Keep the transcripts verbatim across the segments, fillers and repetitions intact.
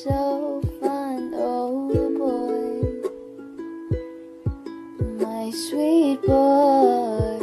so fun, oh boy, my sweet boy.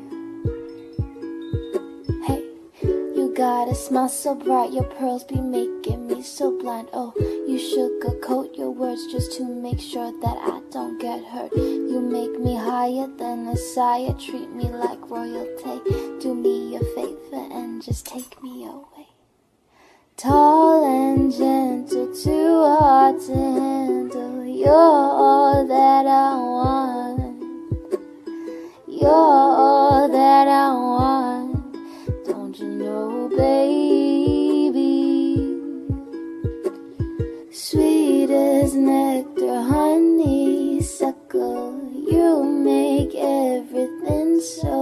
Hey, you got a smile so bright, your pearls be making me so blind. Oh, you sugarcoat your words just to make sure that I don't get hurt. You make me higher than a sire, treat me like royalty. Do me a favor and just take me away. Tall and gentle, too hard to handle. You're all that I want. You're all that I want. Don't you know, baby? Sweet as nectar, honeysuckle. You make everything so